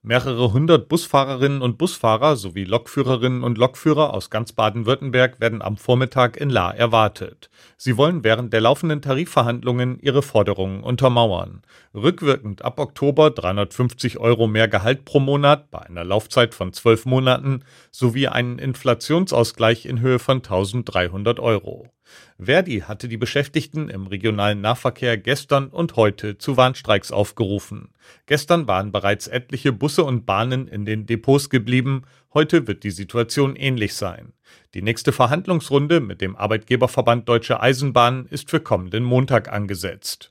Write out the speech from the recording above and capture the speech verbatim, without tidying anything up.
Mehrere hundert Busfahrerinnen und Busfahrer sowie Lokführerinnen und Lokführer aus ganz Baden-Württemberg werden am Vormittag in Lahr erwartet. Sie wollen während der laufenden Tarifverhandlungen ihre Forderungen untermauern. Rückwirkend ab Oktober dreihundertfünfzig Euro mehr Gehalt pro Monat bei einer Laufzeit von zwölf Monaten sowie einen Inflationsausgleich in Höhe von eintausenddreihundert Euro. Verdi hatte die Beschäftigten im regionalen Nahverkehr gestern und heute zu Warnstreiks aufgerufen. Gestern waren bereits etliche Busse und Bahnen in den Depots geblieben, heute wird die Situation ähnlich sein. Die nächste Verhandlungsrunde mit dem Arbeitgeberverband Deutsche Eisenbahnen ist für kommenden Montag angesetzt.